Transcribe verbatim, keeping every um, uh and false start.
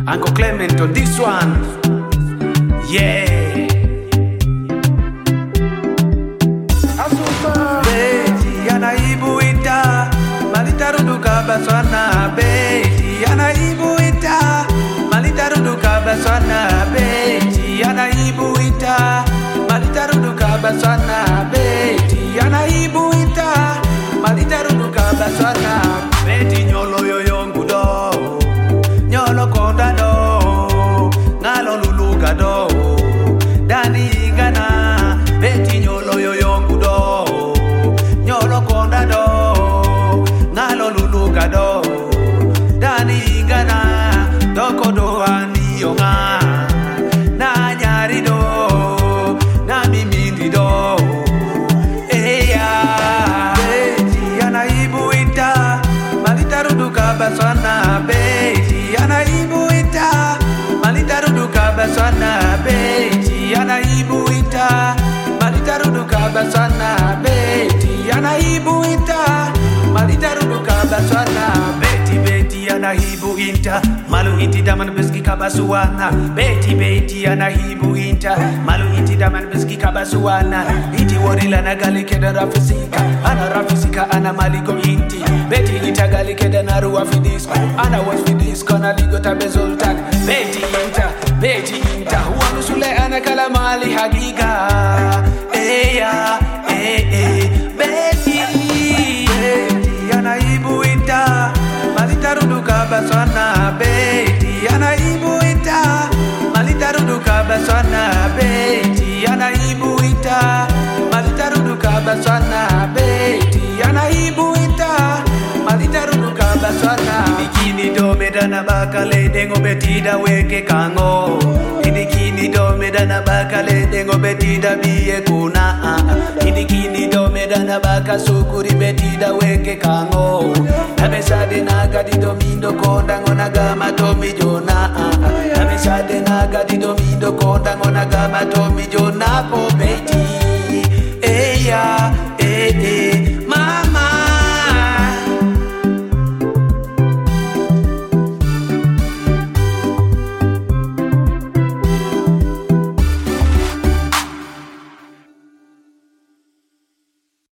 Uncle Clement on this one. Yeah. Beti anaibuita malitaruduka baswana. Beti anaibuita malitaruduka baswana. Beti anaibuita malitaruduka baswana. Beti anaibuita malitaruduka baswana. Beti nyolo yoyongu do, nyolo konda do, ngalo luluga do, dani ingana. Beti nyolo yoyongu do, nyolo konda do, ngalo luluga do, dani ingana. Doko do ani yonga, na nyari do, na mimindi do. Eya, beti anaibuita malitaruduka baswana. Beti anaibuita malitaruduka baswana. Beti anaibuita malitaruduka baswana. Beti anaibuita malitaruduka baswana. Beti beti anaibuita malu inti daman beski kabasuana. Beti beti anaibuita malu inti daman beski kabasuana. Inti warila na gali keda rafisika, ana rafisika ana maligo inti. Beti ita gali keda na ruwa fidisco, ana was fidisco na ligo tabezoltak. Beti inta, beti inta huwa nusule ana kala mali hagiga. Eya, eh eh, beti beti anaibuita malitaruduka baswana. Beti anaibuita malitaruduka baswana. Beti anaibuita malitaruduka baswana. Beti anaibuita malitaruduka baswana. Idikini do medana bakale dengo betida weke kango. Idikini do medana bakale dengo betida biye kuna. Idikini do medana baka sukuri betida weke kango. Amesade naga di domindo konda ngona gama tomi jona. Amesade naga di domindo konda ngona gama tomi jona.